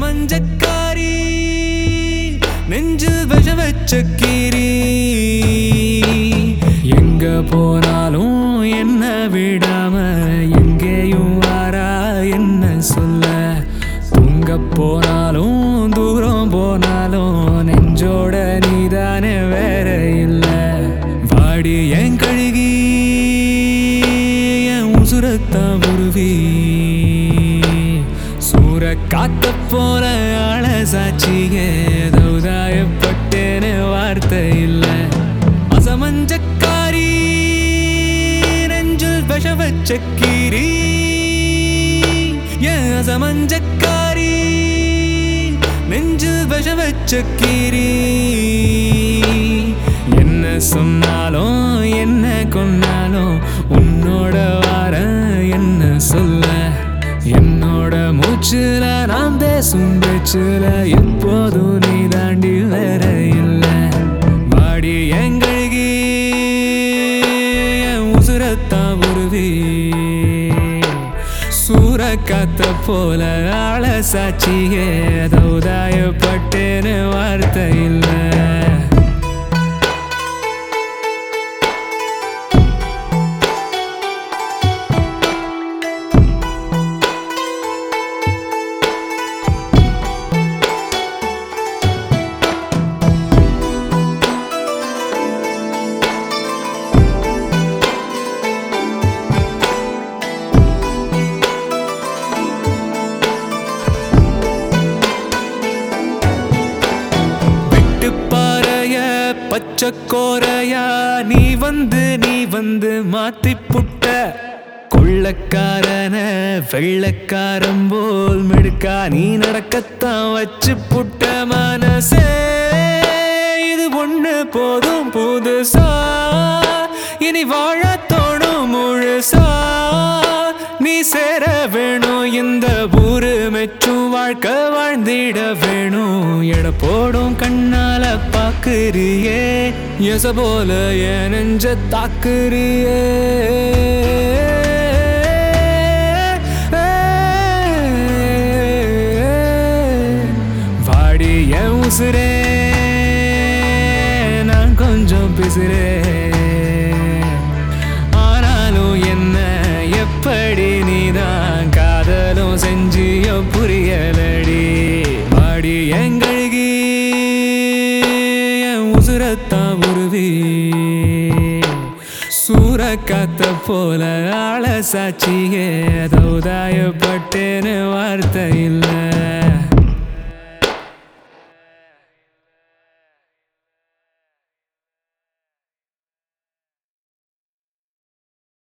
அசமஞ்சக்காரி நெஞ்சில் விஷ வச்ச கீரி எங்க போனாலும் என்ன விடாம எங்கேயும் வாரா என்ன சொல்ல தூங்க போனாலும் தூரம் போனாலும் நெஞ்சோட நீதானே வேற இல்ல வாடி என் கழுகி என் உசுரத்தான் உருவி சூற காத்த போல ஆள சாட்சியே தௌதாயப்பட்டேன்னு வார்த்தை இல்ல அசமஞ்சக்காரி நெஞ்சில் விஷ வச்ச கீரி ஏன் அசமஞ்சக்காரி நெஞ்சில் விஷ வச்ச கீரி என்ன சொன்னாலும் என்ன கொன்னாலும் உன்னோட வார என்ன சொல்ல என்னோட மூச்சுல நாம் பேசும் பேச்சுல எப்போதும் நீ தாண்டி வேற இல்ல வாடி எங்கழுகி என் உசுரத்தான் உருவி சூற காத்த போல ஆள சாட்சியே தௌதாயப்பட்டேன்னு வார்த்தை இல்ல பச்சைக்கோரையா நீ வந்து மாத்தி புட்ட கொள்ளக்காரன வெள்ளக்காரம் போல் மெடுக்கா நீ நடக்கத்தான் வச்சு புட்ட மனசே இது ஒண்ணு போதும் புதுசா இனி வாழ தோணும் முழுசா நீ சேர வேணும் இந்த ஊரு மெச்சும் வாழ்க்கை வாழ்ந்திட வேணும் எட போடும் கண்ணால பாக்குறியே எச போல என் நெஞ்ச தாக்குறியே வாடி என் உசுரே நான் கொஞ்சம் பிசுறேன் ஆனாலும் என்ன எப்படி நீதான் காதலும் செஞ்சியோ புரியலடி வாடி எங்கழுகி என் உசுரத்தான் உருவி சூற காத்த போல ஆள சாட்சியே தௌதாயப்பட்டேன்னு வார்த்தை இல்ல